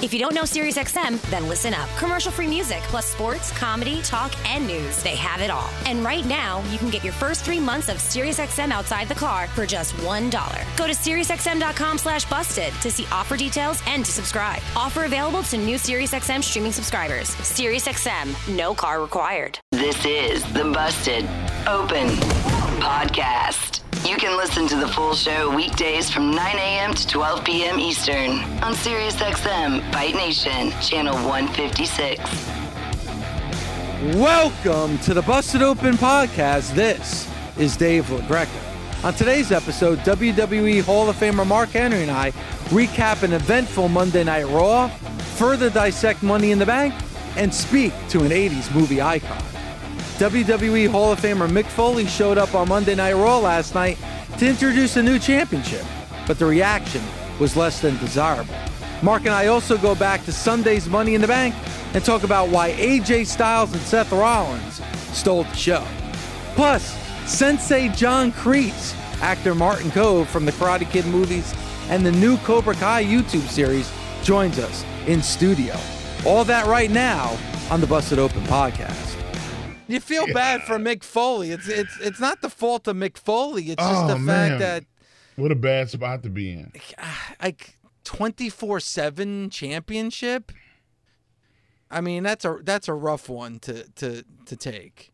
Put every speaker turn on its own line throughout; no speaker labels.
If you don't know SiriusXM, then listen up. Commercial-free music, plus sports, comedy, talk, and news. They have it all. And right now, you can get your first 3 months of SiriusXM outside the car for just $1. Go to SiriusXM.com/busted to see offer details and to subscribe. Offer available to new SiriusXM streaming subscribers. SiriusXM, no car required.
This is the Busted Open Podcast. You can listen to the full show weekdays from 9 a.m. to 12 p.m. Eastern on SiriusXM Fight Nation, channel 156.
Welcome to the Busted Open Podcast. This is Dave LaGreca. On today's episode, WWE Hall of Famer Mark Henry and I recap an eventful Monday Night Raw, further dissect Money in the Bank, and speak to an 80s movie icon. WWE Hall of Famer Mick Foley showed up on Monday Night Raw last night to introduce a new championship, but the reaction was less than desirable. Mark and I also go back to Sunday's Money in the Bank and talk about why AJ Styles and Seth Rollins stole the show. Plus, Sensei John Kreese, actor Martin Kove from the Karate Kid movies and the new Cobra Kai YouTube series, joins us in studio. All that right now on the Busted Open Podcast. You feel bad for Mick Foley. It's not the fault of Mick Foley. It's just the fact that
what a bad spot to be in.
Like 24/7 championship. I mean, that's a rough one to take.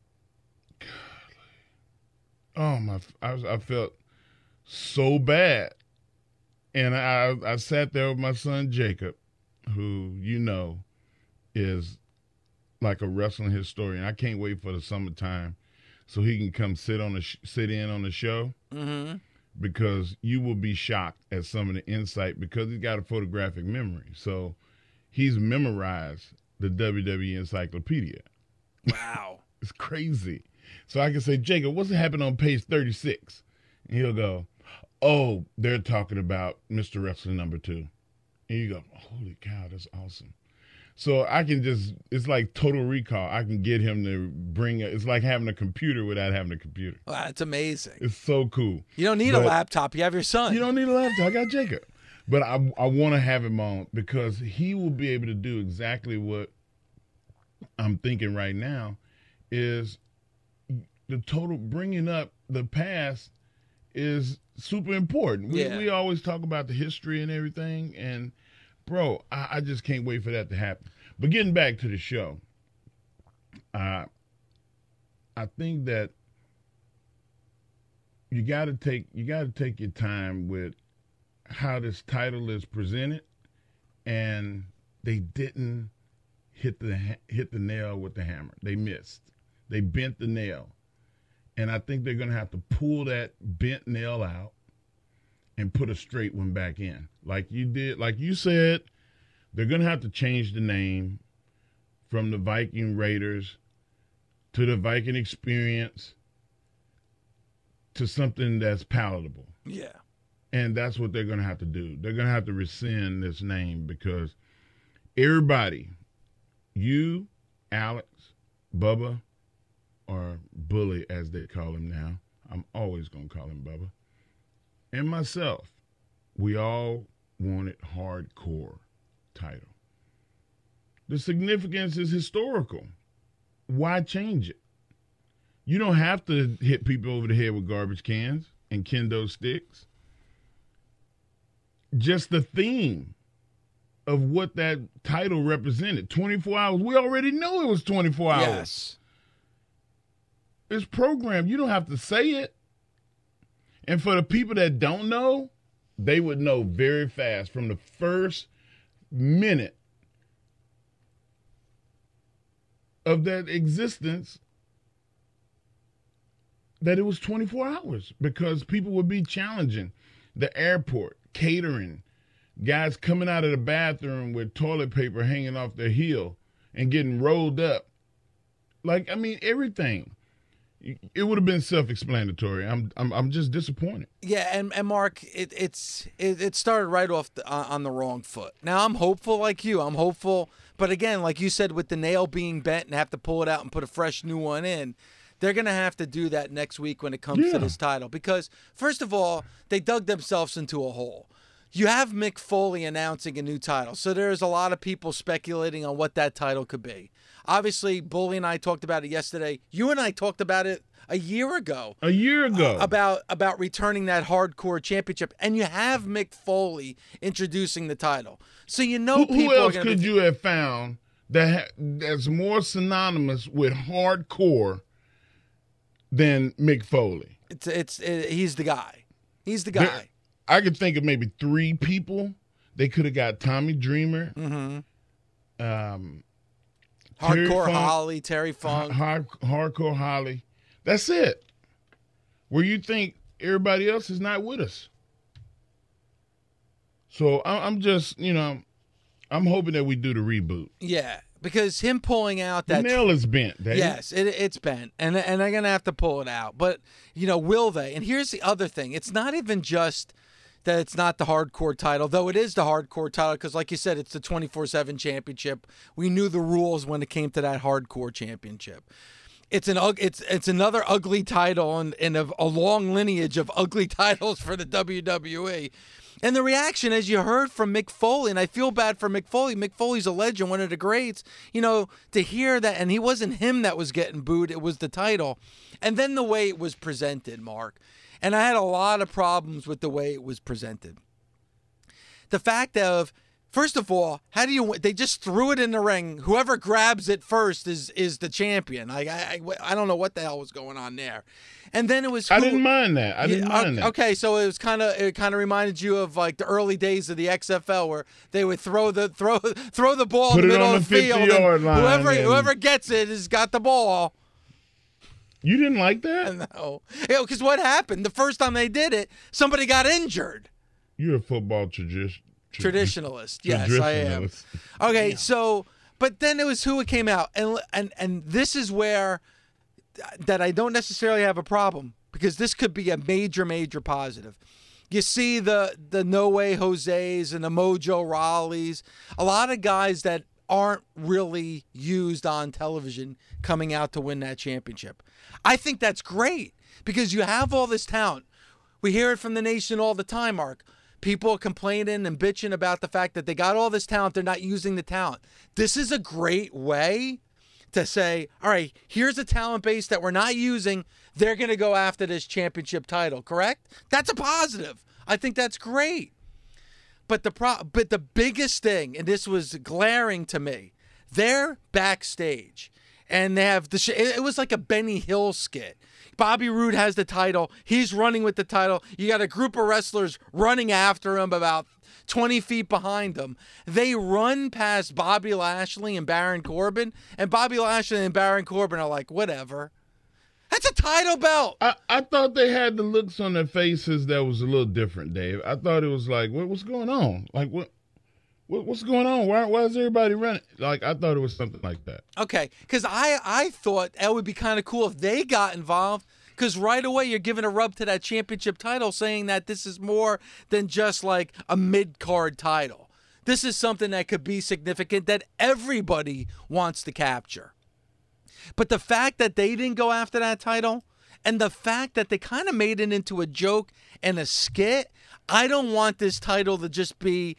Oh my! I felt so bad, and I sat there with my son Jacob, who is like a wrestling historian. I can't wait for the summertime so he can come sit in on the show, because you will be shocked at some of the insight, because he's got a photographic memory. So he's memorized the WWE Encyclopedia.
Wow.
It's crazy. So I can say, Jacob, what's happened on page 36? And he'll go, oh, they're talking about Mr. Wrestling number 2. And you go, holy cow, that's awesome. So I can it's like Total Recall. I can get him to it's like having a computer without having a computer.
Wow, that's amazing.
It's so cool.
You don't need a laptop. You have your son.
You don't need a laptop. I got Jacob. But I want to have him on because he will be able to do exactly what I'm thinking right now is the total bringing up the past is super important. We always talk about the history and everything, and bro, I just can't wait for that to happen. But getting back to the show, I think that you got to take your time with how this title is presented, and they didn't hit the nail with the hammer. They missed. They bent the nail, and I think they're going to have to pull that bent nail out and put a straight one back in. Like you said, they're going to have to change the name from the Viking Raiders to the Viking Experience to something that's palatable.
Yeah.
And that's what they're going to have to do. They're going to have to rescind this name because everybody, you, Alex, Bubba, or Bully as they call him now, I'm always going to call him Bubba, and myself, we all wanted hardcore title. The significance is historical. Why change it? You don't have to hit people over the head with garbage cans and kendo sticks. Just the theme of what that title represented. 24 hours. We already knew it was 24 hours.
Yes.
It's programmed. You don't have to say it. And for the people that don't know, they would know very fast from the first minute of that existence that it was 24 hours because people would be challenging the airport, catering, guys coming out of the bathroom with toilet paper hanging off their heel and getting rolled up. Like, I mean, everything. It would have been self-explanatory. I'm just disappointed.
Yeah, and Mark, it started right off on the wrong foot. Now I'm hopeful like you. I'm hopeful, but again, like you said, with the nail being bent and have to pull it out and put a fresh new one in, they're gonna have to do that next week when it comes to this title. Because first of all, they dug themselves into a hole. You have Mick Foley announcing a new title, so there's a lot of people speculating on what that title could be. Obviously, Bully and I talked about it yesterday. You and I talked about it a year ago. About returning that hardcore championship, and you have Mick Foley introducing the title. So people
who else could you have found that's more synonymous with hardcore than Mick Foley?
He's the guy. He's the guy.
I could think of maybe 3 people. They could have got Tommy Dreamer.
Hardcore Holly, Terry Funk.
Hardcore Holly. That's it. Where you think everybody else is not with us. So I'm just, I'm hoping that we do the reboot.
Yeah, because him pulling out that...
The nail is bent, Dave.
Yes, it's bent, and they're going to have to pull it out. But, will they? And here's the other thing. It's not even just that it's not the hardcore title, though it is the hardcore title because, like you said, it's the 24/7 championship. We knew the rules when it came to that hardcore championship. It's another ugly title and a long lineage of ugly titles for the WWE. And the reaction, as you heard from Mick Foley, and I feel bad for Mick Foley. Mick Foley's a legend, one of the greats. To hear that, and he wasn't him that was getting booed, it was the title. And then the way it was presented, Mark. And I had a lot of problems with the way it was presented. The fact of, first of all, they just threw it in the ring. Whoever grabs it first is the champion. I don't know what the hell was going on there. And then it was...
I didn't mind that.
Okay, so it kind of reminded you of like the early days of the XFL where they would throw the ball in the middle of the field. Whoever gets it has got the ball.
You didn't like that?
No. Because what happened? The first time they did it, somebody got injured.
You're a football
traditionalist. Yes, I am. Okay, so, but then it was who it came out. And this is where that I don't necessarily have a problem because this could be a major, major positive. You see the No Way Jose's and the Mojo Raleighs, a lot of guys that aren't really used on television coming out to win that championship. I think that's great because you have all this talent. We hear it from the nation all the time, Mark. People are complaining and bitching about the fact that they got all this talent, they're not using the talent. This is a great way to say, all right, here's a talent base that we're not using. They're going to go after this championship title, correct? That's a positive. I think that's great. But the biggest thing, and this was glaring to me, they're backstage, and they have it was like a Benny Hill skit. Bobby Roode has the title. He's running with the title. You got a group of wrestlers running after him about 20 feet behind him. They run past Bobby Lashley and Baron Corbin, and Bobby Lashley and Baron Corbin are like, whatever. That's a title belt.
I thought they had the looks on their faces that was a little different, Dave. I thought it was like, what's going on? Like, what's going on? Why is everybody running? Like, I thought it was something like that.
Okay, because I thought that would be kind of cool if they got involved, because right away you're giving a rub to that championship title, saying that this is more than just like a mid-card title. This is something that could be significant that everybody wants to capture. But the fact that they didn't go after that title, and the fact that they kind of made it into a joke and a skit, I don't want this title to just be,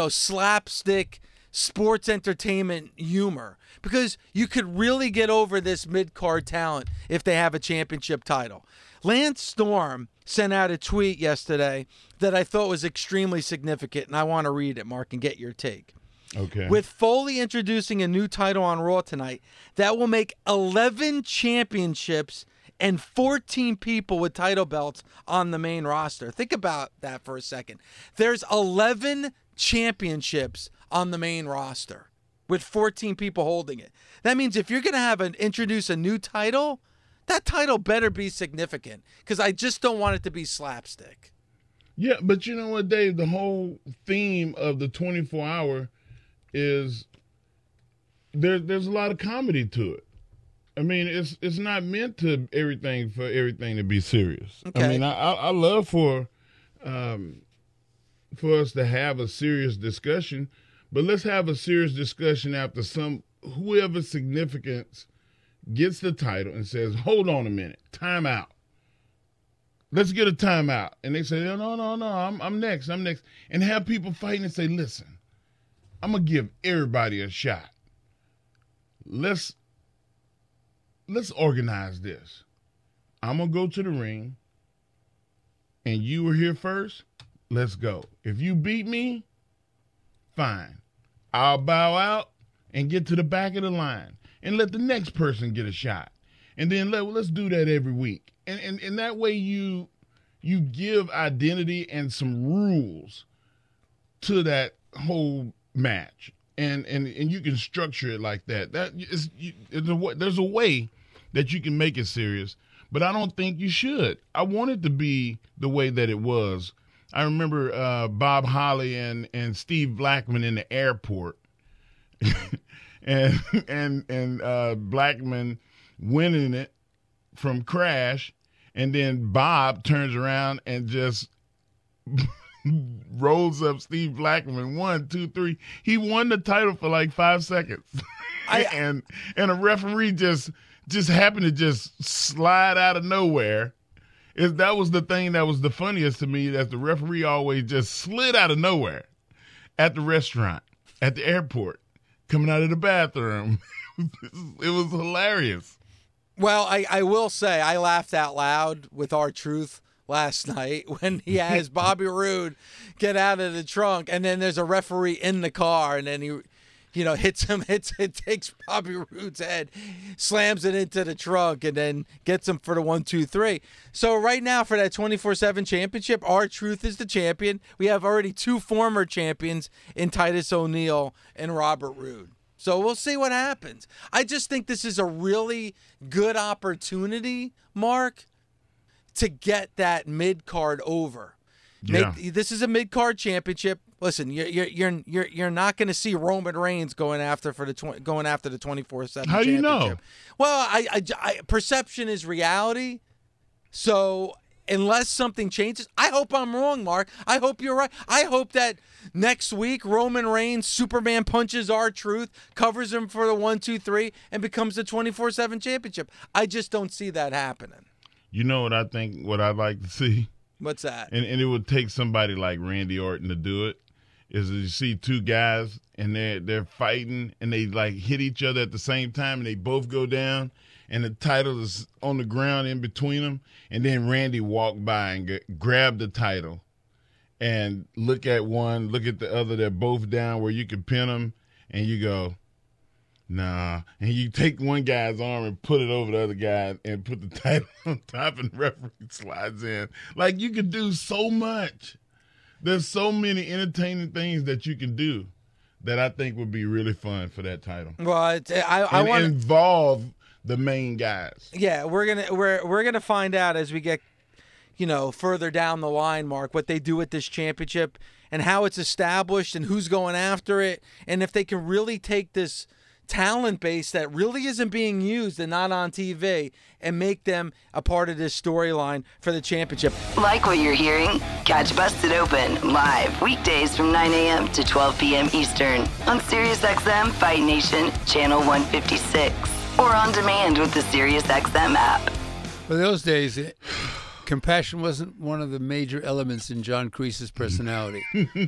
slapstick sports entertainment humor. Because you could really get over this mid-card talent if they have a championship title. Lance Storm sent out a tweet yesterday that I thought was extremely significant, and I want to read it, Mark, and get your take.
Okay.
With Foley introducing a new title on Raw tonight, that will make 11 championships and 14 people with title belts on the main roster. Think about that for a second. There's 11 championships on the main roster with 14 people holding it. That means if you're going to introduce a new title, that title better be significant because I just don't want it to be slapstick.
Yeah, but you know what, Dave? The whole theme of the 24-hour is there's a lot of comedy to it. I mean, it's not meant to everything to be serious. Okay. I mean, I love for us to have a serious discussion, but let's have a serious discussion after whoever significance gets the title and says, hold on a minute, time out. let's get a timeout. And they say, no, I'm next. And have people fighting and say, listen, I'm going to give everybody a shot. Let's organize this. I'm going to go to the ring, and you were here first. Let's go. If you beat me, fine. I'll bow out and get to the back of the line and let the next person get a shot. And then let's do that every week. And that way you give identity and some rules to that whole match. And you can structure it like that. There's a way that you can make it serious, but I don't think you should. I want it to be the way that it was. I remember Bob Holly and Steve Blackman in the airport, and Blackman winning it from Crash, and then Bob turns around and just rolls up Steve Blackman. 1, 2, 3. He won the title for like 5 seconds, and a referee just happened to just slide out of nowhere. That was the thing that was the funniest to me, that the referee always just slid out of nowhere at the restaurant, at the airport, coming out of the bathroom. It was hilarious.
Well, I will say I laughed out loud with R-Truth last night when he has Bobby Roode get out of the trunk, and then there's a referee in the car, and then he hits him, it takes Bobby Roode's head, slams it into the trunk, and then gets him for the 1, 2, 3. So right now for that 24/7 championship, R-Truth is the champion. We have already 2 former champions in Titus O'Neil and Robert Roode. So we'll see what happens. I just think this is a really good opportunity, Mark, to get that mid-card over.
Yeah.
This is a mid-card championship. Listen, you're not going to see Roman Reigns going after the 24/7.
How do you know?
Well, I perception is reality. So unless something changes, I hope I'm wrong, Mark. I hope you're right. I hope that next week Roman Reigns Superman punches R-Truth, covers him for the 1, 2, 3, and becomes the 24/7 championship. I just don't see that happening.
You know what I think? What I'd like to see.
What's that?
And it would take somebody like Randy Orton to do it. Is you see 2 guys and they're fighting and they like hit each other at the same time and they both go down and the title is on the ground in between them, and then Randy walked by and grabbed the title and look at one, look at the other. They're both down where you can pin them, and you go, nah. And you take one guy's arm and put it over the other guy and put the title on top, and the referee slides in. Like, you could do so much. There's so many entertaining things that you can do that I think would be really fun for that title.
Well, I want to
involve the main guys.
Yeah, we're gonna find out as we get further down the line, Mark, what they do with this championship and how it's established and who's going after it, and if they can really take this talent base that really isn't being used and not on TV and make them a part of this storyline for the championship.
Like what you're hearing? Catch Busted Open live weekdays from 9 a.m. to 12 p.m. Eastern on SiriusXM Fight Nation Channel 156 or on demand with the SiriusXM app.
For those days, compassion wasn't one of the major elements in John Kreese's personality,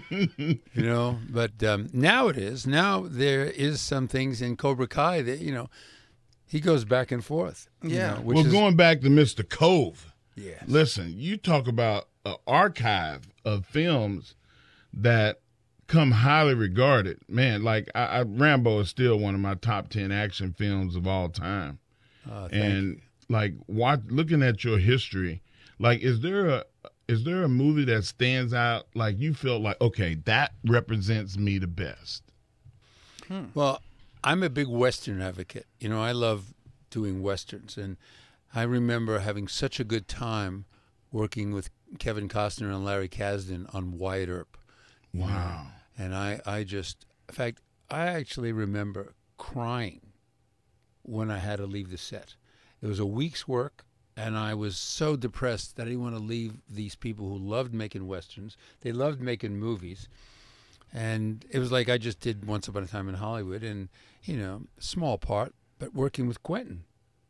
but now it is. Now there is some things in Cobra Kai that, he goes back and forth.
Yeah.
Going back to Mr. Cove.
Yes.
Listen, you talk about an archive of films that come highly regarded. Man, like Rambo is still one of my top 10 action films of all time. And like looking at your history, like, is there a movie that stands out, like you feel like, okay, that represents me the best?
Well, I'm a big Western advocate. I love doing Westerns, and I remember having such a good time working with Kevin Costner and Larry Kasdan on Wyatt Earp.
Wow.
And I actually remember crying when I had to leave the set. It was a week's work. And I was so depressed that I didn't want to leave these people who loved making Westerns. They loved making movies. And it was like I just did Once Upon a Time in Hollywood, and, small part, but working with Quentin.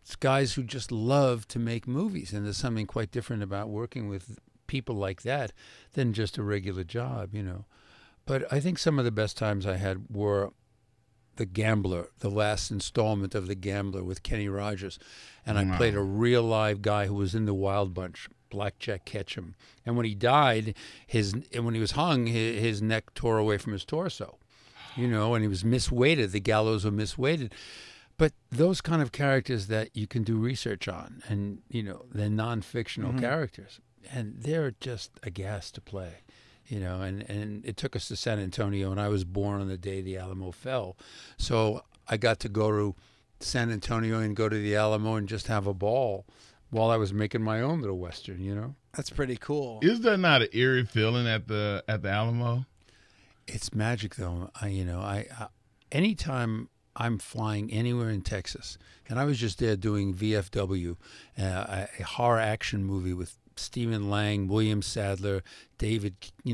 It's guys who just love to make movies, and there's something quite different about working with people like that than just a regular job, you know. But I think some of the best times I had were The Gambler, the last installment of The Gambler with Kenny Rogers, and I played a real live guy who was in the Wild Bunch, Blackjack Ketchum. And when he died, when he was hung, his neck tore away from his torso, you know, and he was misweighted. The gallows were misweighted. But those kind of characters that you can do research on, and, you know, they're non-fictional characters, and they're just a gas to play, you know, and it took us to San Antonio, and I was born on the day the Alamo fell. So I got to go to San Antonio and go to the Alamo and just have a ball while I was making my own little Western, you know.
That's pretty cool.
Is there not an eerie feeling at the Alamo?
It's magic, though. I anytime I'm flying anywhere in Texas, and I was just there doing VFW, a horror action movie with Stephen Lang, William Sadler, David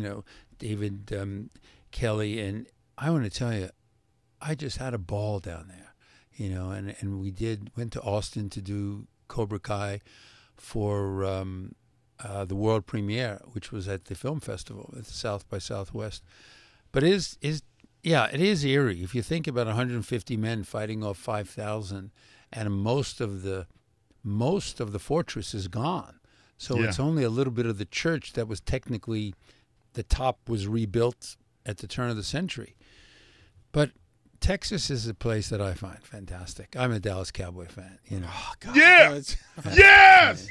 Kelly, and I want to tell you, I just had a ball down there, you know, and we went to Austin to do Cobra Kai for the world premiere, which was at the film festival at the South by Southwest. But it is eerie. If you think about 150 men fighting off 5,000, and most of the fortress is gone. So it's only a little bit of the church that was technically, the top was rebuilt at the turn of the century. But Texas is a place that I find fantastic. I'm a Dallas Cowboy fan, you know.
Oh, God.
Yeah. Yes.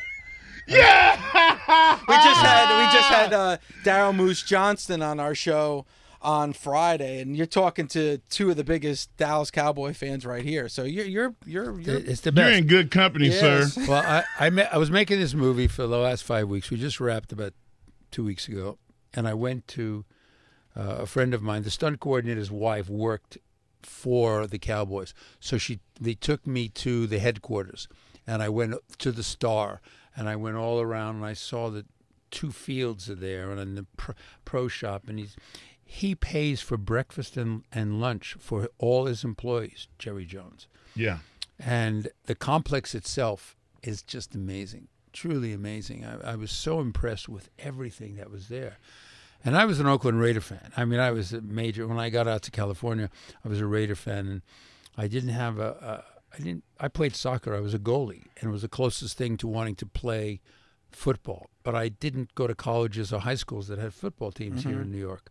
Yeah.
We just had Daryl Moose Johnston on our show on Friday, and you're talking to two of the biggest Dallas Cowboy fans right here. So you're
it's the best.
You're in good company,
Yes.
sir.
Well, I was making this movie for the last 5 weeks. We just wrapped about 2 weeks ago, and I went to a friend of mine. The stunt coordinator's wife worked for the Cowboys, so they took me to the headquarters, and I went to the Star, and I went all around, and I saw the 2 fields are there, and in the pro shop, and he pays for breakfast and lunch for all his employees, Jerry Jones.
Yeah.
And the complex itself is just amazing, truly amazing. I was so impressed with everything that was there. And I was an Oakland Raider fan. I mean, I was a major, when I got out to California, I was a Raider fan, and I didn't have I played soccer. I was a goalie, and it was the closest thing to wanting to play football. But I didn't go to colleges or high schools that had football teams here in New York.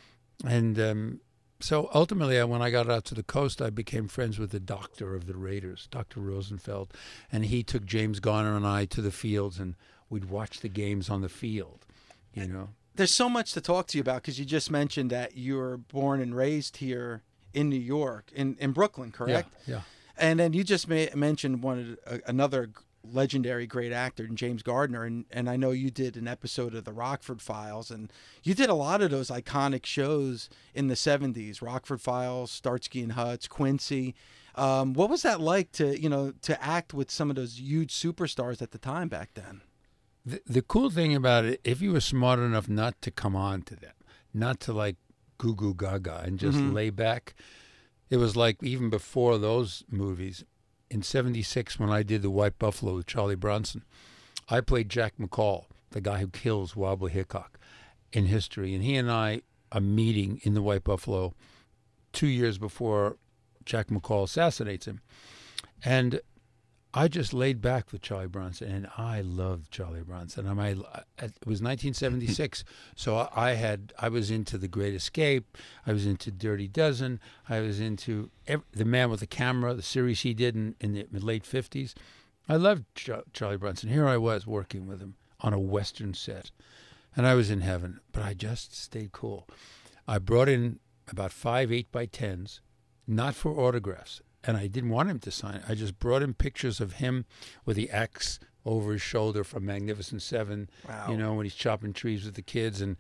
And so ultimately, when I got out to the coast, I became friends with the doctor of the Raiders, Dr. Rosenfeld, and he took James Garner and I to the fields, and we'd watch the games on the field, you know.
There's so much to talk to you about, because you just mentioned that you were born and raised here in New York, in Brooklyn, correct?
Yeah.
And then you just mentioned another legendary great actor, James Gardner, and I know you did an episode of the Rockford Files, and you did a lot of those iconic shows in the 70s, Rockford Files, Starsky and Hutch, Quincy. What was that like to act with some of those huge superstars at the time back then?
The cool thing about it, if you were smart enough not to come on to them, not to like goo goo gaga and just lay back, it was like even before those movies. In 76, when I did The White Buffalo with Charlie Bronson, I played Jack McCall, the guy who kills Wobbly Hickok in history. And he and I are meeting in The White Buffalo 2 years before Jack McCall assassinates him. And I just laid back with Charlie Bronson, and I loved Charlie Bronson. It was 1976, so I was into The Great Escape, I was into Dirty Dozen, I was into The Man with the Camera, the series he did in the late 50s. I loved Charlie Bronson. Here I was working with him on a Western set, and I was in heaven, but I just stayed cool. I brought in about 5 8x10s, not for autographs. And I didn't want him to sign it. I just brought him pictures of him with the axe over his shoulder from Magnificent Seven.
Wow.
You know, when he's chopping trees with the kids, and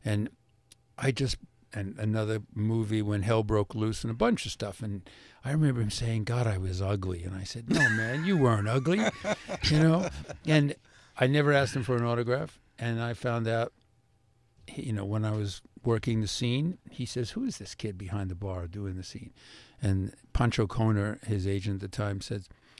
another movie when Hell Broke Loose, and a bunch of stuff. And I remember him saying, "God, I was ugly," and I said, "No, man, you weren't ugly," you know. And I never asked him for an autograph. And I found out, you know, when I was working the scene, he says, "Who is this kid behind the bar doing the scene?" And Pancho Coner, his agent at the time, said,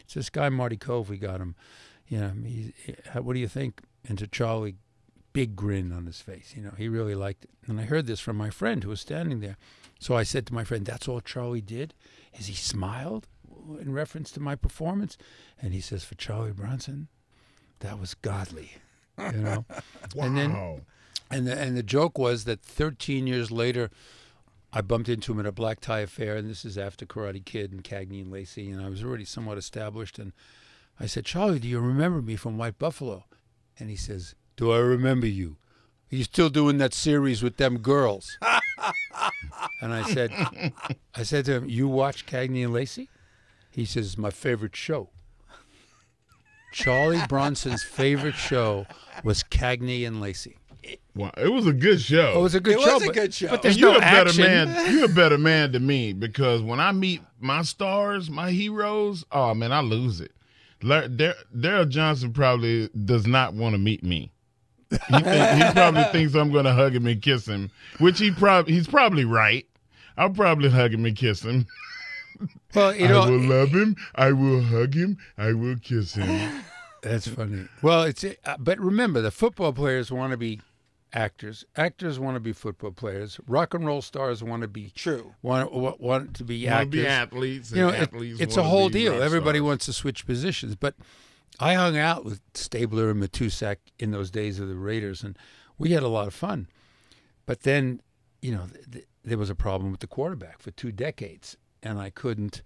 It's this guy, Marty Cove, we got him. What do you think? And to Charlie, big grin on his face. He really liked it. And I heard this from my friend who was standing there. So I said to my friend, that's all Charlie did? Is he smiled in reference to my performance? And he says, for Charlie Bronson, that was godly.
Wow.
And the joke was that 13 years later, I bumped into him at a black tie affair, and this is after Karate Kid and Cagney and Lacey, and I was already somewhat established. And I said, Charlie, do you remember me from White Buffalo? And he says, do I remember you? Are you still doing that series with them girls? And I said to him, you watch Cagney and Lacey? He says, my favorite show. Charlie Bronson's favorite show was Cagney and Lacey.
Well, it was a good show.
Oh, it was a good show. But there's
you're
no
a better
action.
man. You're a better man than me, because when I meet my stars, my heroes, oh man, I lose it. Daryl Johnson probably does not want to meet me. He probably thinks I'm going to hug him and kiss him, which he's probably right. I'll probably hug him and kiss him.
Well,
I will love him. I will hug him. I will kiss him.
That's funny. Well, but remember, the football players want to be actors. Actors want to be football players. Rock and roll stars want to be want to be actors.
Want to be athletes. And athletes
it's a whole
be
deal.
rock
Everybody
stars.
wants to switch positions. But I hung out with Stabler and Matusak in those days of the Raiders, and we had a lot of fun. But then, there was a problem with the quarterback for 2 decades, and I couldn't.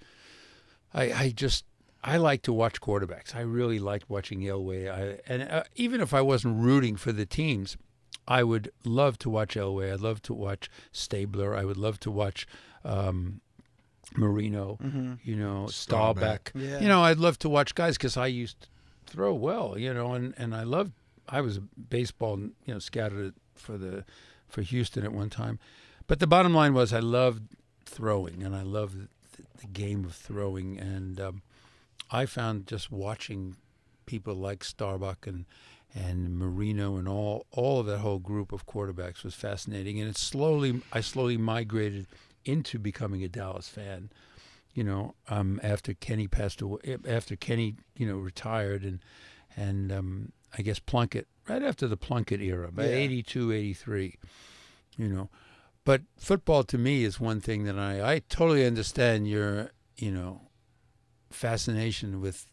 I like to watch quarterbacks. I really liked watching Elway. Even if I wasn't rooting for the teams, I would love to watch Elway. I'd love to watch Stabler. I would love to watch Marino, Staubach.
Yeah.
I'd love to watch guys because I used to throw well, and I was a baseball, scouted for Houston at one time. But the bottom line was I loved throwing, and I loved the game of throwing, and I found just watching people like Staubach and Marino and all of that whole group of quarterbacks was fascinating. And I slowly migrated into becoming a Dallas fan. After Kenny passed away, after Kenny retired, and I guess Plunkett, right after the Plunkett era, by 82, 83, But football to me is one thing that I totally understand your fascination with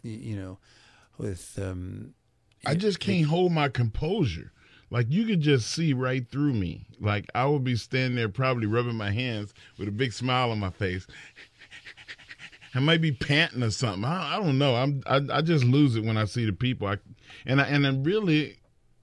I just can't hold my composure. Like, you could just see right through me. Like, I would be standing there probably rubbing my hands with a big smile on my face. I might be panting or something. I don't know. I just lose it when I see the people. I'm really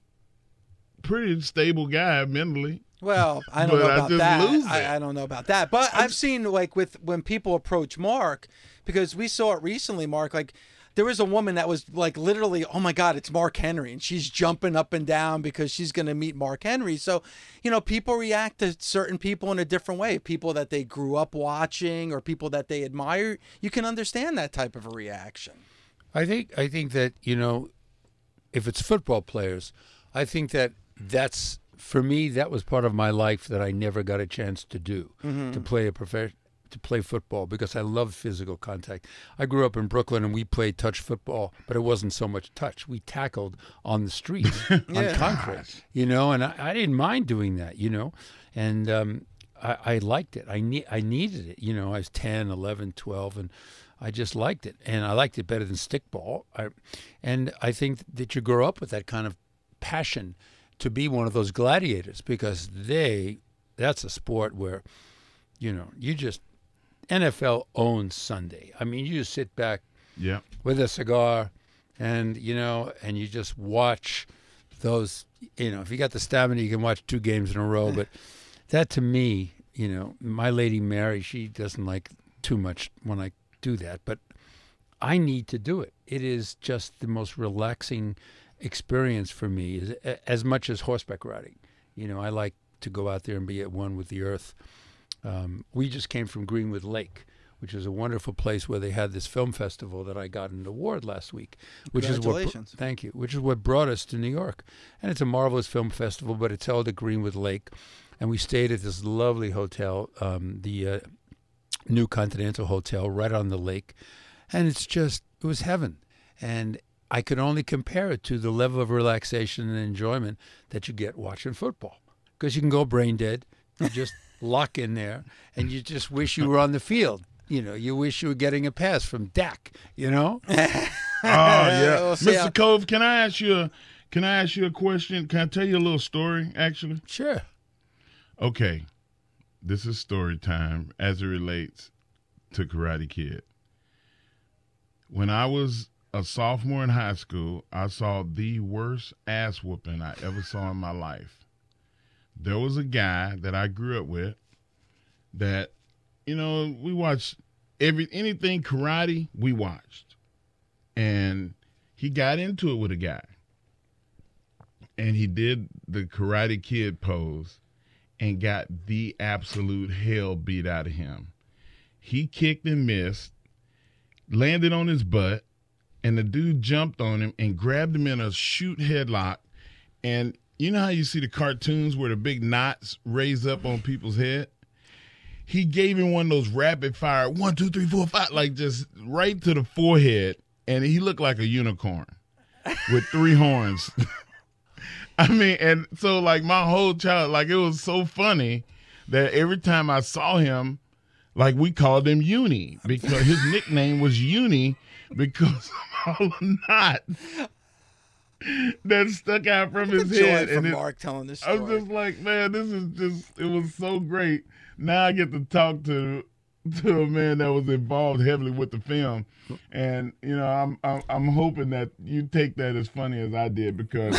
pretty stable guy mentally.
Well, I don't know
But I
about
just
that.
lose it.
I don't know about that. But I've seen, like, when people approach Mark, because we saw it recently, Mark, like, there was a woman that was, like, literally, oh, my God, it's Mark Henry. And she's jumping up and down because she's going to meet Mark Henry. So, people react to certain people in a different way. People that they grew up watching or people that they admire. You can understand that type of a reaction.
I think that, if it's football players, I think that's, for me, that was part of my life that I never got a chance to do, to play football, because I love physical contact. I grew up in Brooklyn and we played touch football, but it wasn't so much touch. We tackled on the streets, on concrete, and I didn't mind doing that, and I liked it. I needed it. I was 10, 11, 12, and I just liked it. And I liked it better than stickball. And I think that you grow up with that kind of passion to be one of those gladiators, because that's a sport where, you just, NFL owns Sunday. I mean, you just sit back with a cigar and you just watch those, if you got the stamina, you can watch 2 games in a row. But that, to me, my lady Mary, she doesn't like too much when I do that, but I need to do it. It is just the most relaxing experience for me, as much as horseback riding. I like to go out there and be at one with the earth. We just came from Greenwood Lake, which is a wonderful place where they had this film festival that I got an award last week.
Congratulations.
Thank you. Which is what brought us to New York. And it's a marvelous film festival, but it's held at Greenwood Lake. And we stayed at this lovely hotel, the New Continental Hotel, right on the lake. And it's just it was heaven. And I could only compare it to the level of relaxation and enjoyment that you get watching football. Because you can go brain dead, you just lock in there, and you just wish you were on the field. You know, you wish you were getting a pass from Dak, you know?
Oh, yeah.
We'll see
Mr. Cove, can I ask you a question? Can I tell you a little story, actually?
Sure.
Okay. This is story time as it relates to Karate Kid. When I was a sophomore in high school, I saw the worst ass whooping I ever saw in my life. There was a guy that I grew up with that, you know, we watched anything karate, we watched. And he got into it with a guy. And he did the Karate Kid pose and got the absolute hell beat out of him. He kicked and missed, landed on his butt, and the dude jumped on him and grabbed him in a shoot headlock. And you know how you see the cartoons where the big knots raise up on people's head? He gave him one of those rapid fire 1, 2, 3, 4, 5, like just right to the forehead. And he looked like a unicorn with 3 horns. I mean, and so like my whole child, like it was so funny that every time I saw him, like we called him Uni because his nickname was Uni because of all the knots that stuck out from his head.
From
And
Mark telling this
I
story.
was just like, man, this is just, it was so great. Now I get to talk to a man that was involved heavily with the film. And, you know, I'm hoping that you take that as funny as I did because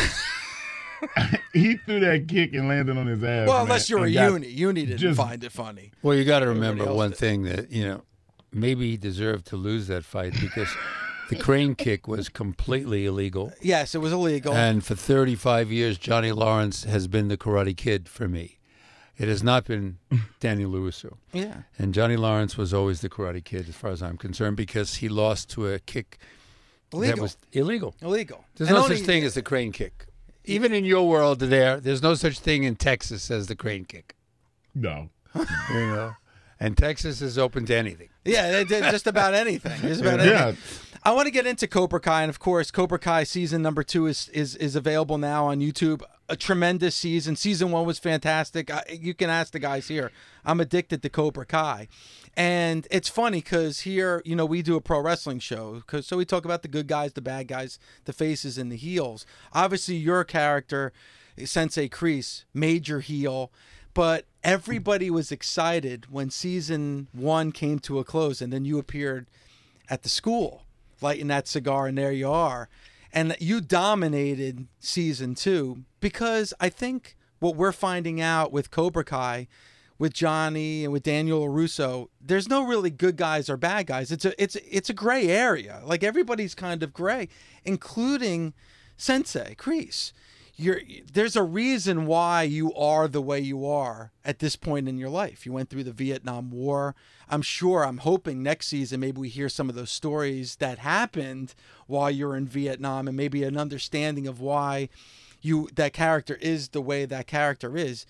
he threw that kick and landed on his ass.
Well,
man,
unless you're a
and got
Uni. Uni didn't
just-
find it funny.
Well, you got to remember
Everybody else
one
did.
thing that, you know, maybe he deserved to lose that fight because the crane kick was completely illegal.
Yes, it was illegal.
And for 35 years, Johnny Lawrence has been the Karate Kid for me. It has not been Daniel LaRusso.
Yeah.
And Johnny Lawrence was always the Karate Kid as far as I'm concerned because he lost to a kick
Illegal.
that was illegal.
Illegal.
There's
And
no
only-
such thing as the crane kick. Even in your world there's no such thing in Texas as the crane kick.
No.
You know? And Texas is open to anything.
Yeah, they did just about anything. Just about anything.
Yeah.
I want to get into Cobra Kai, and of course, Cobra Kai season number 2 is available now on YouTube. A tremendous season. Season 1 was fantastic. You can ask the guys here. I'm addicted to Cobra Kai, and it's funny because here, you know, we do a pro wrestling show, so we talk about the good guys, the bad guys, the faces, and the heels. Obviously, your character, Sensei Kreese, major heel. But everybody was excited when season 1 came to a close, and then you appeared at the school, lighting that cigar, and there you are. And you dominated season 2 because I think what we're finding out with Cobra Kai, with Johnny and with Daniel LaRusso, there's no really good guys or bad guys. It's a gray area. Like everybody's kind of gray, including Sensei Kreese. There's a reason why you are the way you are at this point in your life. You went through the Vietnam War. I'm hoping next season maybe we hear some of those stories that happened while you're in Vietnam and maybe an understanding of why that character is the way that character is.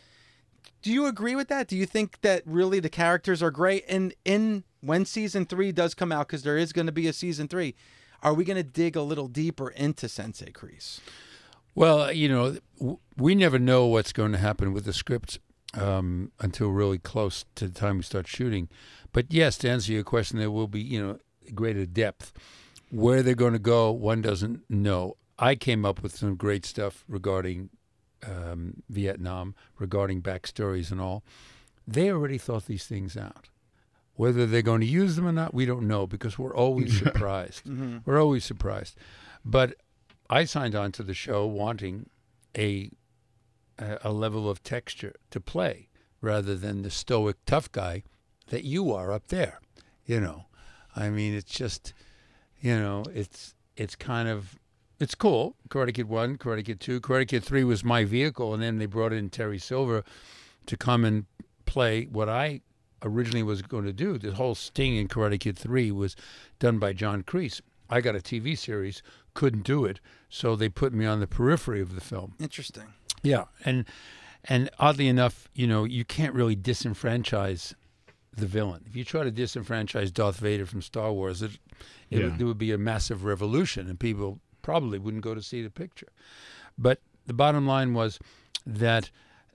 Do you agree with that? Do you think that really the characters are great? And when season 3 does come out, because there is going to be a season 3, are we going to dig a little deeper into Sensei Kreese?
Well, you know, we never know what's going to happen with the script until really close to the time we start shooting. But yes, to answer your question, there will be, you know, greater depth. Where they're going to go, one doesn't know. I came up with some great stuff regarding Vietnam, regarding backstories and all. They already thought these things out. Whether they're going to use them or not, we don't know because we're always surprised. Mm-hmm. We're always surprised. But I signed on to the show wanting a level of texture to play rather than the stoic tough guy that you are up there. You know, I mean, it's just, you know, it's kind of, it's cool. Karate Kid 1, Karate Kid 2, Karate Kid 3 was my vehicle, and then they brought in Terry Silver to come and play what I originally was going to do. The whole sting in Karate Kid 3 was done by John Kreese. I got a TV series, couldn't do it, so they put me on the periphery of the film.
Interesting.
Yeah, and oddly enough, you know, you can't really disenfranchise the villain. If you try to disenfranchise Darth Vader from Star Wars, there would be a massive revolution, and people probably wouldn't go to see the picture. But the bottom line was that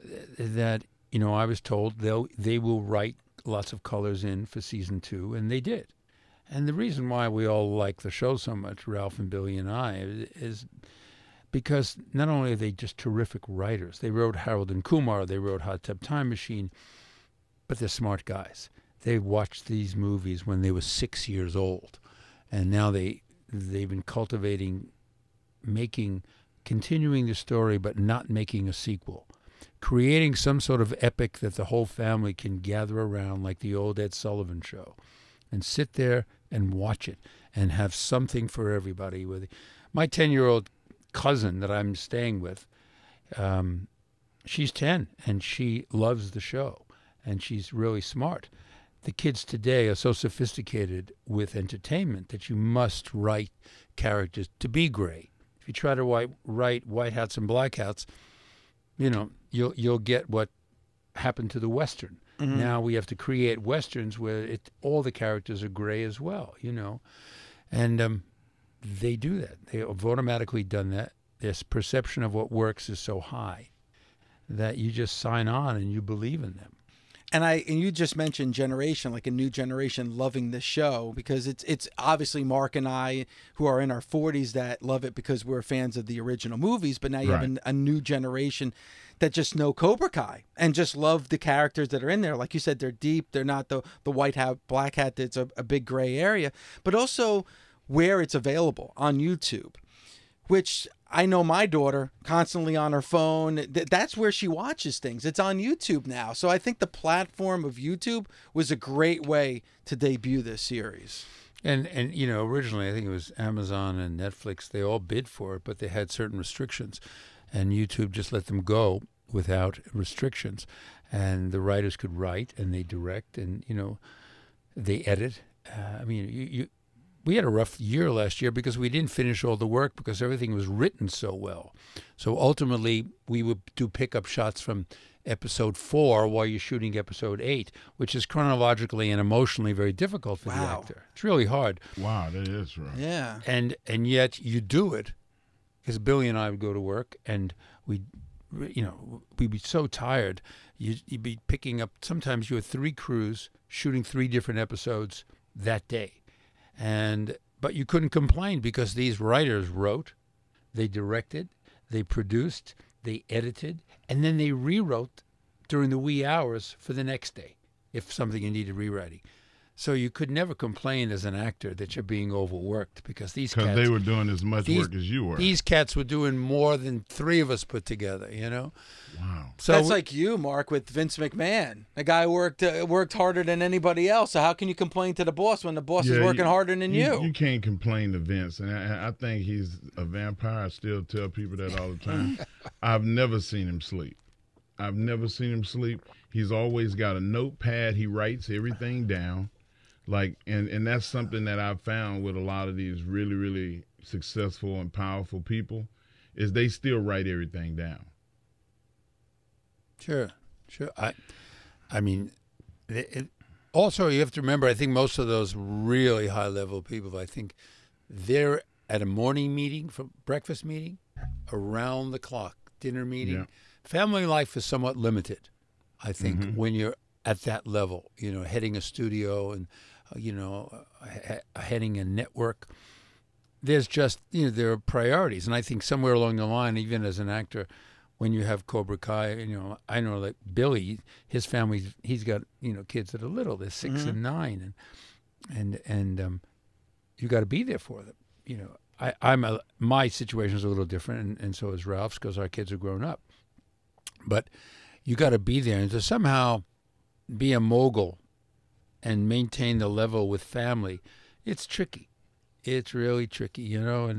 I was told they will write lots of colors in for season 2, and they did. And the reason why we all like the show so much, Ralph and Billy and I, is because not only are they just terrific writers, they wrote Harold and Kumar, they wrote Hot Tub Time Machine, but they're smart guys. They watched these movies when they were 6 years old, and now they've been cultivating, continuing the story, but not making a sequel, creating some sort of epic that the whole family can gather around, like the old Ed Sullivan Show, and sit there and watch it and have something for everybody. My 10-year-old cousin that I'm staying with, she's 10 and she loves the show and she's really smart. The kids today are so sophisticated with entertainment that you must write characters to be gray. If you try to write white hats and black hats, you'll get what happened to the Western. Mm-hmm. Now we have to create Westerns where all the characters are gray as well, and they do that. They have automatically done that. This perception of what works is so high that you just sign on and you believe in them.
And you just mentioned generation, like a new generation loving this show, because it's obviously Mark and I who are in our 40s that love it because we're fans of the original movies, but now you have a new generation that just know Cobra Kai and just love the characters that are in there. Like you said, they're deep. They're not the white hat, black hat that's a big gray area, but also where it's available on YouTube, which I know my daughter constantly on her phone. That's where she watches things. It's on YouTube now. So I think the platform of YouTube was a great way to debut this series.
And originally I think it was Amazon and Netflix. They all bid for it, but they had certain restrictions. And YouTube just let them go without restrictions. And the writers could write and they direct and, they edit. We had a rough year last year because we didn't finish all the work because everything was written so well. So ultimately, we would do pickup shots from episode 4 while you're shooting episode 8, which is chronologically and emotionally very difficult for the actor. It's really hard.
Wow, that is rough.
Yeah.
And yet you do it because Billy and I would go to work and we'd be so tired. You'd be picking up, sometimes you had 3 crews shooting 3 different episodes that day. But you couldn't complain because these writers wrote, they directed, they produced, they edited, and then they rewrote during the wee hours for the next day if something you needed rewriting. So you could never complain as an actor that you're being overworked because
because they were doing as much work as you were.
These cats were doing more than 3 of us put together,
Wow.
So that's like you, Mark, with Vince McMahon. The guy worked harder than anybody else. So how can you complain to the boss when the boss is working harder than you?
You can't complain to Vince. And I think he's a vampire. I still tell people that all the time. I've never seen him sleep. He's always got a notepad. He writes everything down. And that's something that I've found with a lot of these really, really successful and powerful people is they still write everything down.
Sure. Also, you have to remember, I think most of those really high-level people, I think they're at a morning meeting, for breakfast meeting, around the clock, dinner meeting. Yeah. Family life is somewhat limited, I think, when you're at that level, heading a studio and, heading a network. There's just, there are priorities. And I think somewhere along the line, even as an actor, when you have Cobra Kai, I know like Billy, his family, he's got, kids that are little, they're 6 and 9. And you got to be there for them. My situation is a little different, and so is Ralph's because our kids are grown up. But you got to be there. And to somehow be a mogul and maintain the level with family, it's tricky. It's really tricky,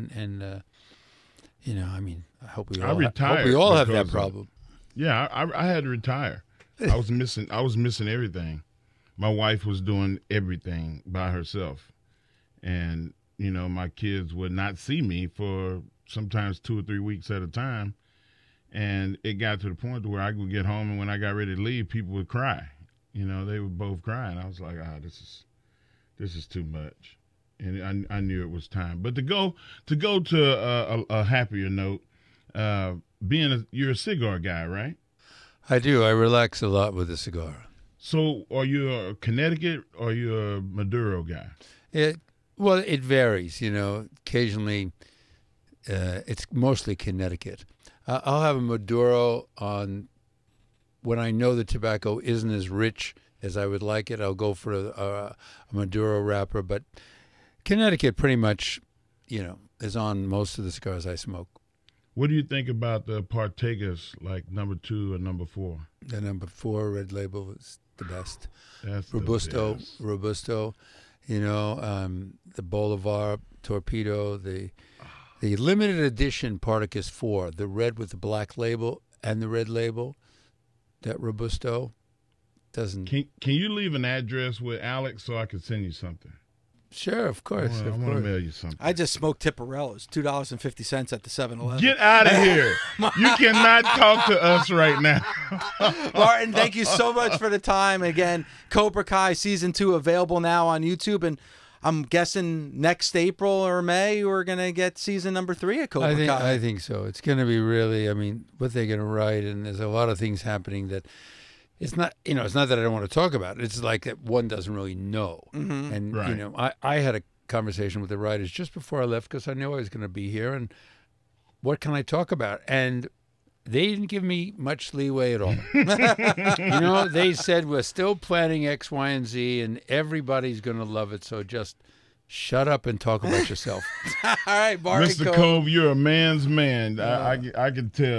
I hope we all have that problem.
I had to retire. I was missing everything. My wife was doing everything by herself. And, my kids would not see me for sometimes 2 or 3 weeks at a time. And it got to the point where I would get home and when I got ready to leave, people would cry, They were both crying. I was like, this is too much, and I knew it was time. But to go to a happier note, you're a cigar guy, right?
I do. I relax a lot with a cigar.
So, are you a Connecticut or are you a Maduro guy?
It varies. Occasionally, it's mostly Connecticut. I'll have a Maduro on when I know the tobacco isn't as rich as I would like it. I'll go for a Maduro wrapper, but Connecticut pretty much, is on most of the cigars I smoke.
What do you think about the Partagas, like number 2 and number 4?
The number 4 Red Label is the best.
That's
Robusto,
the best.
Robusto, the Bolivar Torpedo, the limited edition Partagas 4, the red with the black label and the red label, that Robusto doesn't.
Can you leave an address with Alex so I can send you something?
Sure, of course.
I want to mail you something.
I just smoked Tipperellas, $2.50 at the 7-Eleven.
Get out of here. You cannot talk to us right now.
Martin, thank you so much for the time. Again, Cobra Kai Season 2 available now on YouTube, and I'm guessing next April or May we're going to get season number 3 of Cobra Kai.
I think so. It's going to be really, what they're going to write, and there's a lot of things happening that it's not, it's not that I don't want to talk about it. It's like that one doesn't really know.
Mm-hmm.
And,
Right.
I had a conversation with the writers just before I left because I knew I was going to be here, and what can I talk about? And they didn't give me much leeway at all. They said, we're still planning X, Y, and Z, and everybody's going to love it, so just shut up and talk about yourself.
All right, Martin
Mr. Cove, you're a man's man. I can tell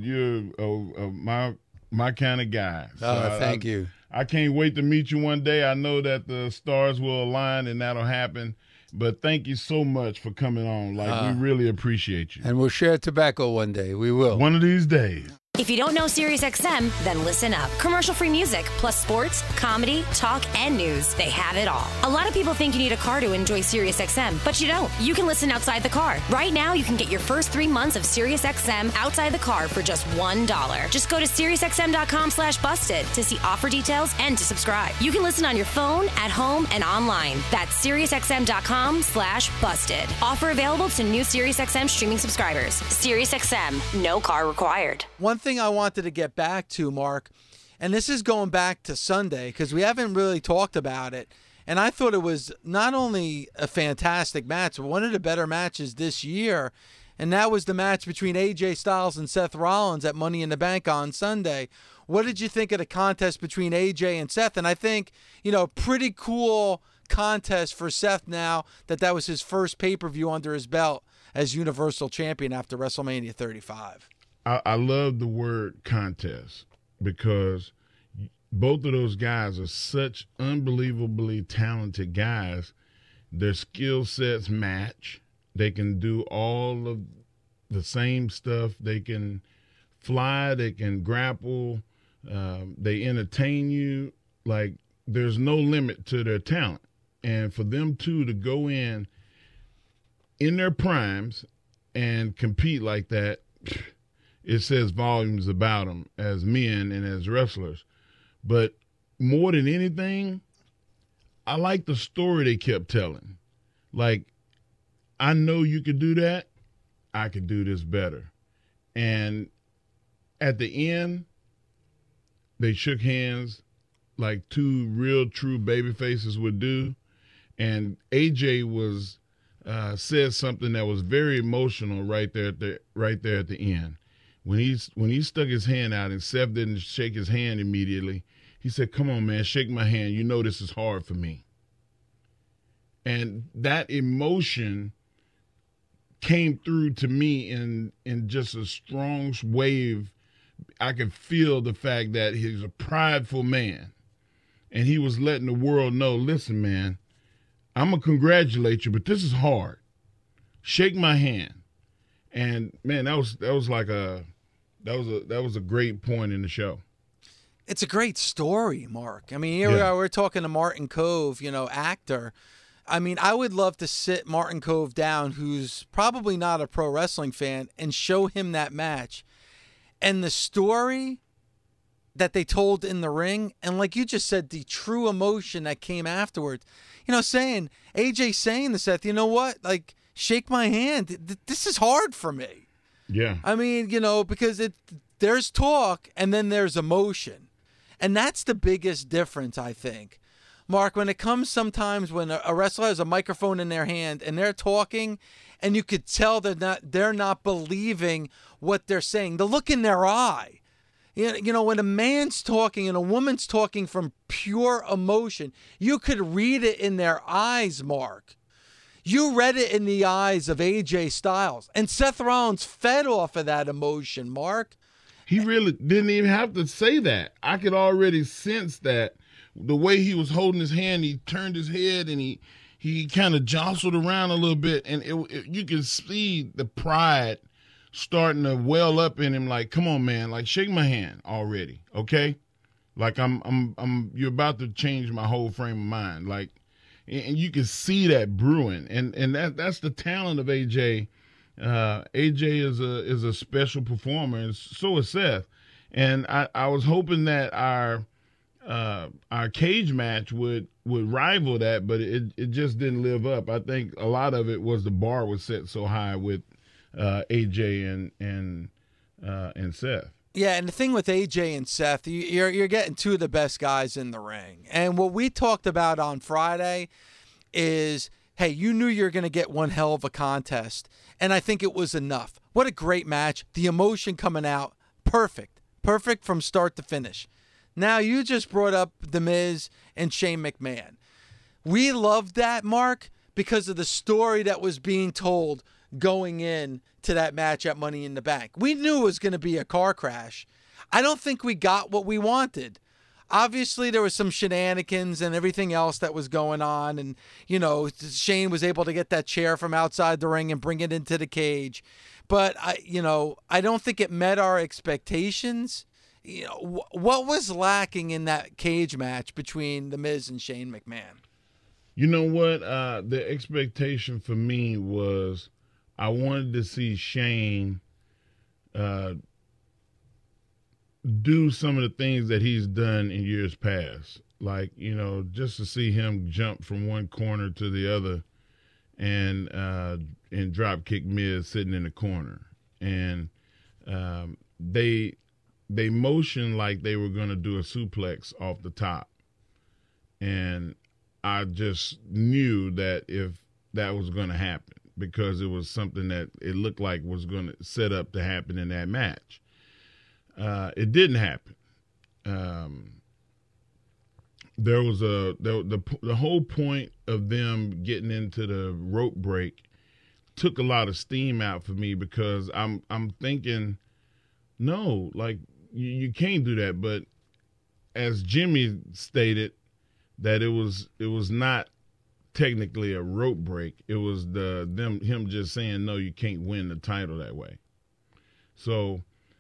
you're my kind of guy. So
Thank you.
I can't wait to meet you one day. I know that the stars will align and that'll happen. But thank you so much for coming on. We really appreciate you.
And we'll share tobacco one day. We will.
One of these days.
If you don't know SiriusXM, then listen up. Commercial-free music, plus sports, comedy, talk, and news. They have it all. A lot of people think you need a car to enjoy SiriusXM, but you don't. You can listen outside the car. Right now, you can get your first 3 months of SiriusXM outside the car for just $1. Just go to SiriusXM.com/busted to see offer details and to subscribe. You can listen on your phone, at home, and online. That's SiriusXM.com/busted. Offer available to new SiriusXM streaming subscribers. SiriusXM, no car required.
One thing I wanted to get back to, Mark, and this is going back to Sunday because we haven't really talked about it, and I thought it was not only a fantastic match, but one of the better matches this year, and that was the match between AJ Styles and Seth Rollins at Money in the Bank on Sunday. What did you think of the contest between AJ and Seth? And I think, pretty cool contest for Seth now that was his first pay-per-view under his belt as Universal Champion after WrestleMania 35.
I love the word contest because both of those guys are such unbelievably talented guys. Their skill sets match. They can do all of the same stuff. They can fly. They can grapple. They entertain you. There's no limit to their talent. And for them two to go in their primes and compete like that, it says volumes about them as men and as wrestlers. But more than anything, I like the story they kept telling. I know you could do that. I could do this better. And at the end, they shook hands like two real true baby faces would do. And AJ was said something that was very emotional right there at the end. When he stuck his hand out and Seth didn't shake his hand immediately, he said, "Come on, man, shake my hand. You know this is hard for me." And that emotion came through to me in just a strong wave. I could feel the fact that he's a prideful man. And he was letting the world know, listen, man, I'm going to congratulate you, but this is hard. Shake my hand. And, man, that was a great point in the show.
It's a great story, Mark. I mean, here we are, we're talking to Martin Kove, actor. I mean, I would love to sit Martin Kove down, who's probably not a pro wrestling fan, and show him that match. And the story that they told in the ring, and like you just said, the true emotion that came afterwards. Saying AJ saying to Seth, you know what, like shake my hand. This is hard for me.
Yeah.
I mean, because there's talk and then there's emotion, and that's the biggest difference, I think. Mark, when it comes sometimes when a wrestler has a microphone in their hand and they're talking, and you could tell they're not believing what they're saying. The look in their eye. When a man's talking and a woman's talking from pure emotion, you could read it in their eyes, Mark. You read it in the eyes of AJ Styles. And Seth Rollins fed off of that emotion, Mark.
He really didn't even have to say that. I could already sense that. The way he was holding his hand, he turned his head and he kind of jostled around a little bit. And you could see the pride starting to well up in him, like, come on, man, like shake my hand already, okay? Like you're about to change my whole frame of mind, like, and you can see that brewing, and that's the talent of AJ. AJ is a special performer, and so is Seth. And I was hoping that our cage match would rival that, but it just didn't live up. I think a lot of it was the bar was set so high with AJ and Seth.
Yeah, and the thing with AJ and Seth, you're getting two of the best guys in the ring. And what we talked about on Friday is, hey, you knew you were going to get one hell of a contest, and I think it was enough. What a great match. The emotion coming out, perfect from start to finish. Now, you just brought up The Miz and Shane McMahon. We loved that, Mark, because of the story that was being told going in to that match at Money in the Bank. We knew it was going to be a car crash. I don't think we got what we wanted. Obviously, there was some shenanigans and everything else that was going on. And, Shane was able to get that chair from outside the ring and bring it into the cage. But, I don't think it met our expectations. What was lacking in that cage match between The Miz and Shane McMahon?
You know what? The expectation for me was I wanted to see Shane do some of the things that he's done in years past. Like, just to see him jump from one corner to the other and drop kick Miz sitting in the corner. And they motioned like they were going to do a suplex off the top. And I just knew that if that was going to happen, because it was something that it looked like was going to set up to happen in that match. It didn't happen. There was the whole point of them getting into the rope break took a lot of steam out for me, because I'm thinking, no, like you can't do that. But as Jimmy stated, that it was not technically a rope break. It was him just saying, no, you can't win the title that way. So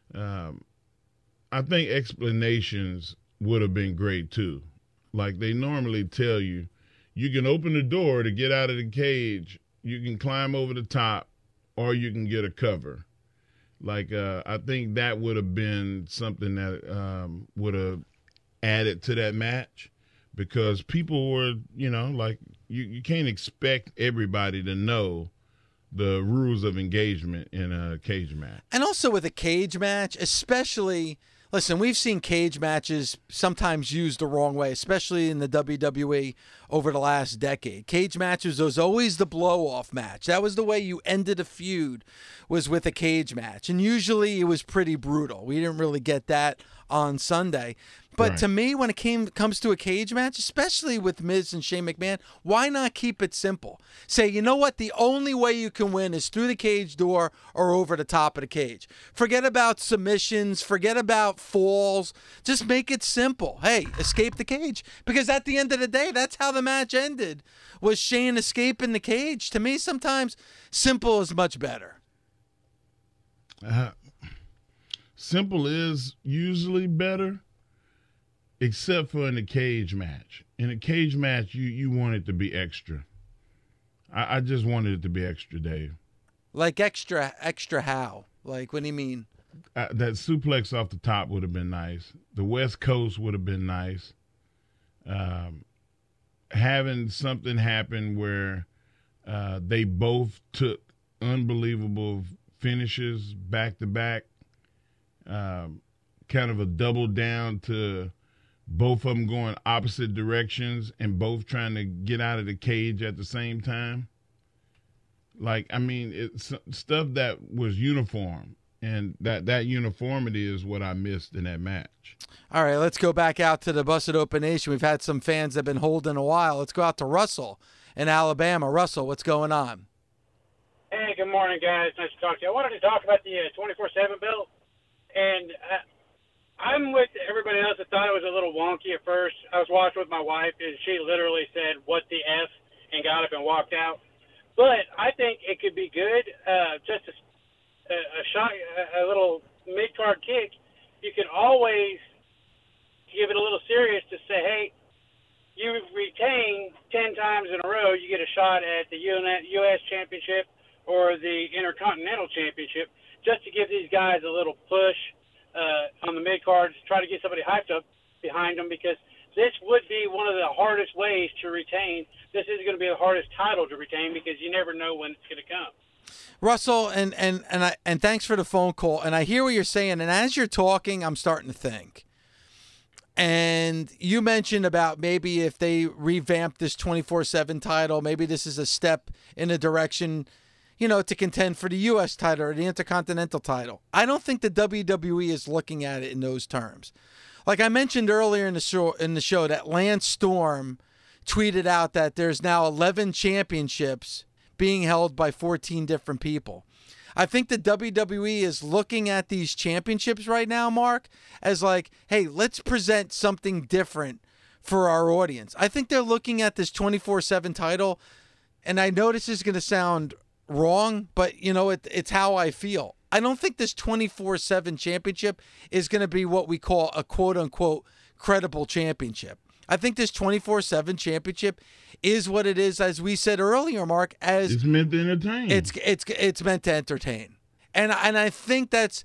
I think explanations would have been great too. Like they normally tell you, you can open the door to get out of the cage, you can climb over the top, or you can get a cover. Like I think that would have been something that would have added to that match, because people were, like you can't expect everybody to know the rules of engagement in a cage match. And
also with a cage match, especially, listen, we've seen cage matches sometimes used the wrong way, especially in the WWE over the last decade. Cage matches was always the blow-off match. That was the way you ended a feud, was with a cage match. And usually it was pretty brutal. We didn't really get that on Sunday. But right. To me, when it comes to a cage match, especially with Miz and Shane McMahon, why not keep it simple? Say, you know what? The only way you can win is through the cage door or over the top of the cage. Forget about submissions. Forget about falls. Just make it simple. Hey, escape the cage. Because at the end of the day, that's how the match ended, was Shane escaping the cage. To me, sometimes simple is much better.
Simple is usually better. Except for in a cage match. In a cage match, you want it to be extra. I just wanted it to be extra, Dave.
Like extra how? Like, what do you mean?
that suplex off the top would have been nice. The West Coast would have been nice. Having something happen where they both took unbelievable finishes back to back, kind of a double down to both of them going opposite directions and both trying to get out of the cage at the same time. Like, I mean, it's stuff that was uniform, and that uniformity is what I missed in that match.
All right, let's go back out to the Busted Open Nation. We've had some fans that have been holding a while. Let's go out to Russell in Alabama. Russell, what's going on?
Hey, good morning, guys. Nice to talk to you. I wanted to talk about the 24/7 bill, and I'm with everybody else that thought it was a little wonky at first. I was watching with my wife, and she literally said, "What the F?" and got up and walked out. But I think it could be good, just a shot, a little mid-card kick. You can always give it a little serious to say, hey, you retain 10 times in a row, you get a shot at the U.S. Championship or the Intercontinental Championship, just to give these guys a little push on the mid-card, to try to get somebody hyped up behind them, because this would be one of the hardest ways to retain. This is going to be the hardest title to retain, because you never know when it's going to come.
Russell, and thanks for the phone call. And I hear what you're saying. And as you're talking, I'm starting to think. And you mentioned about maybe if they revamp this 24/7 title, maybe this is a step in a direction, to contend for the U.S. title or the Intercontinental title. I don't think the WWE is looking at it in those terms. Like I mentioned earlier in the show that Lance Storm tweeted out that there's now 11 championships being held by 14 different people. I think the WWE is looking at these championships right now, Mark, as like, hey, let's present something different for our audience. I think they're looking at this 24/7 title, and I know this is going to sound wrong, but, it's how I feel. I don't think this 24/7 championship is going to be what we call a quote-unquote credible championship. I think this 24/7 championship is what it is, as we said earlier, Mark. As
it's meant to entertain.
It's meant to entertain, and I think that's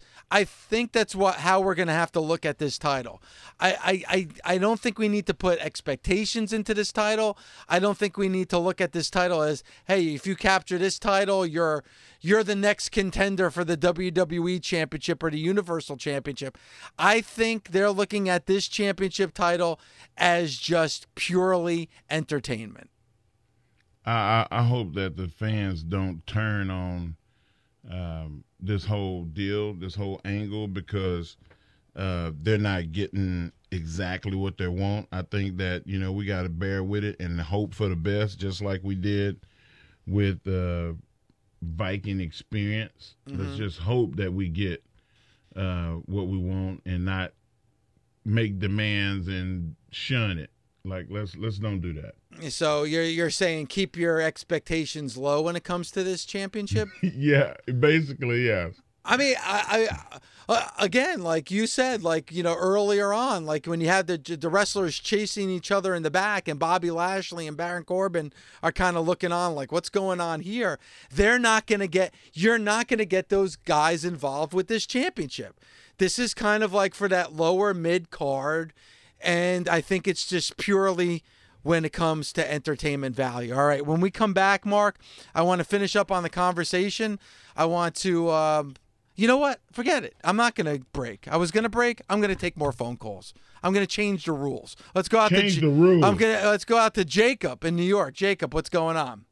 how we're going to have to look at this title. I don't think we need to put expectations into this title. I don't think we need to look at this title as, hey, if you capture this title, you're the next contender for the WWE Championship or the Universal Championship. I think they're looking at this championship title as just purely entertainment.
I hope that the fans don't turn on this whole deal, this whole angle, because they're not getting exactly what they want. I think that, we got to bear with it and hope for the best, just like we did with Viking Experience. Mm-hmm. Let's just hope that we get what we want and not make demands and shun it. Like, let's don't do that.
So you're saying keep your expectations low when it comes to this championship?
Yeah, basically, yes.
I mean, I again, like you said, earlier on, like when you had the wrestlers chasing each other in the back, and Bobby Lashley and Baron Corbin are kind of looking on, like, what's going on here? You're not going to get those guys involved with this championship. This is kind of like for that lower mid card, and I think it's just purely when it comes to entertainment value. All right, when we come back, Mark, I want to finish up on the conversation. I want to, you know what? Forget it. I'm not going to break. I was going to break. I'm going to take more phone calls. I'm going to change the rules. Let's go out
the rules.
Let's go out to Jacob in New York. Jacob, what's going on?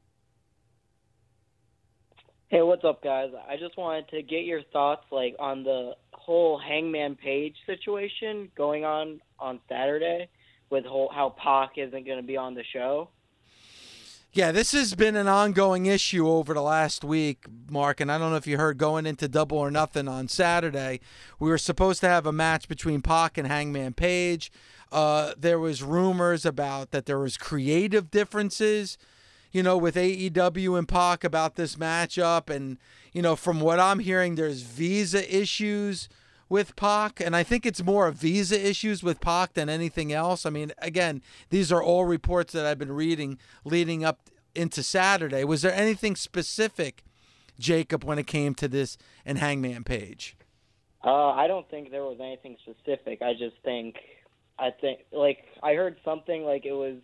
Hey, what's up, guys? I just wanted to get your thoughts, on the whole Hangman Page situation going on Saturday, with how Pac isn't going to be on the show.
Yeah, this has been an ongoing issue over the last week, Mark, and I don't know if you heard, going into Double or Nothing on Saturday, we were supposed to have a match between Pac and Hangman Page. There was rumors about that there was creative differences, with AEW and Pac about this matchup, and, from what I'm hearing, there's visa issues with Pac, and I think it's more visa issues with Pac than anything else. I mean, again, these are all reports that I've been reading leading up into Saturday. Was there anything specific, Jacob, when it came to this and Hangman Page?
I don't think there was anything specific. I think like I heard something like it was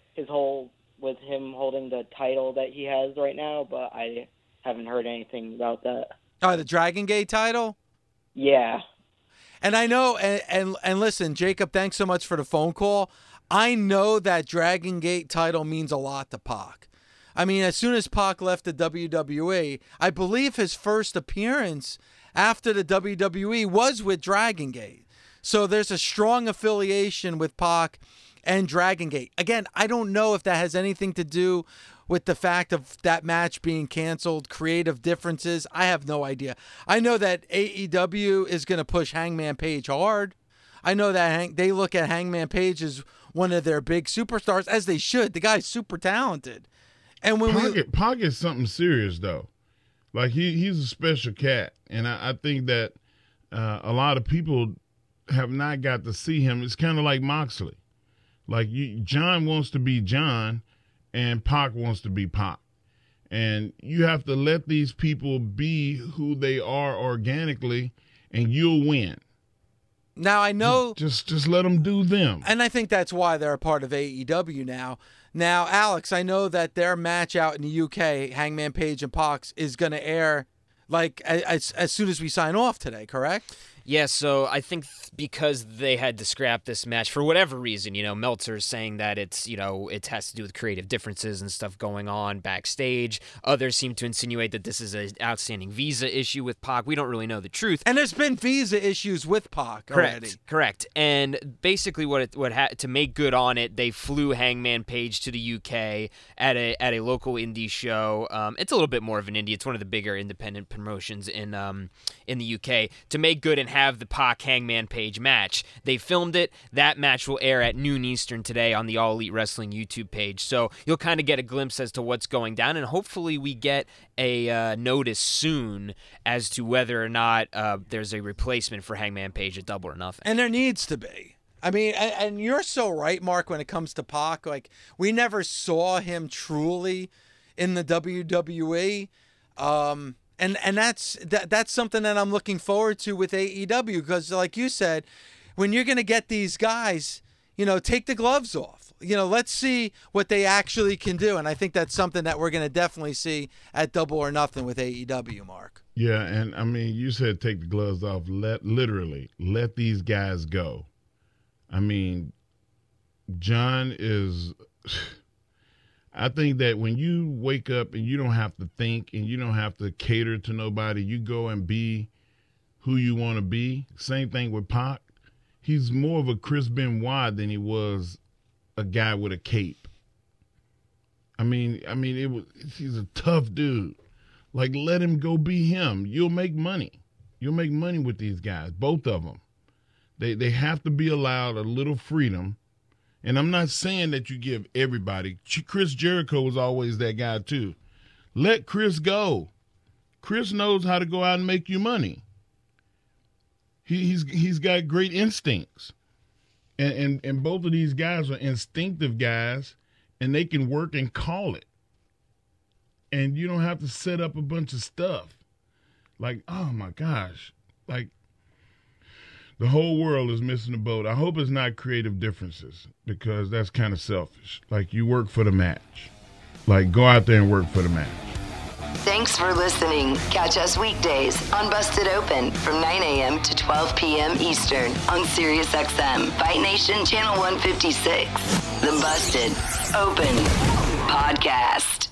with him holding the title that he has right now, but I haven't heard anything about that.
Oh, the Dragon Gate title?
Yeah.
And I know, and listen, Jacob, thanks so much for the phone call. I know that Dragon Gate title means a lot to Pac. I mean, as soon as Pac left the WWE, I believe his first appearance after the WWE was with Dragon Gate. So there's a strong affiliation with Pac and Dragon Gate. Again, I don't know if that has anything to do with the fact of that match being canceled, creative differences. I have no idea. I know that AEW is going to push Hangman Page hard. I know that they look at Hangman Page as one of their big superstars, as they should. The guy's super talented. And when
Pac is something serious, though. Like, he's a special cat. And I think that a lot of people have not got to see him. It's kind of like Moxley. Like, John wants to be John, and Pac wants to be Pac. And you have to let these people be who they are organically, and you'll win.
Now, I know...
Just let them do them.
And I think that's why they're a part of AEW now. Now, Alex, I know that their match out in the UK, Hangman Page and Pac, is going to air like as soon as we sign off today, correct?
Yeah, so I think because they had to scrap this match for whatever reason, Meltzer's saying that it's, it has to do with creative differences and stuff going on backstage. Others seem to insinuate that this is an outstanding visa issue with Pac. We don't really know the truth.
And there's been visa issues with Pac already.
Correct. And basically to make good on it, they flew Hangman Page to the UK at a local indie show. It's a little bit more of an indie. It's one of the bigger independent promotions in the UK to make good and have the Pac Hangman Page match. They filmed it. That match will air at noon Eastern today on the All Elite Wrestling YouTube page. So you'll kind of get a glimpse as to what's going down, and hopefully we get a notice soon as to whether or not there's a replacement for Hangman Page at Double or Nothing.
And there needs to be. I mean, and you're so right, Mark, when it comes to Pac. Like, we never saw him truly in the WWE. And that's something that I'm looking forward to with AEW, because like you said, when you're going to get these guys, take the gloves off. Let's see what they actually can do. And I think that's something that we're going to definitely see at Double or Nothing with AEW, Mark.
Yeah, and I mean, you said take the gloves off. Literally, let these guys go. I mean, John is... I think that when you wake up and you don't have to think and you don't have to cater to nobody, you go and be who you want to be. Same thing with Pac. He's more of a Chris Benoit than he was a guy with a cape. I mean, he's a tough dude. Like, let him go be him. You'll make money. You'll make money with these guys, both of them. They have to be allowed a little freedom. And I'm not saying that you give everybody. Chris Jericho was always that guy too. Let Chris go. Chris knows how to go out and make you money. He's got great instincts. And both of these guys are instinctive guys, and they can work and call it. And you don't have to set up a bunch of stuff. Like, oh my gosh. Like, the whole world is missing the boat. I hope it's not creative differences, because that's kind of selfish. Like, you work for the match. Like, go out there and work for the match.
Thanks for listening. Catch us weekdays on Busted Open from 9 a.m. to 12 p.m. Eastern on SiriusXM, Fight Nation Channel 156. The Busted Open Podcast.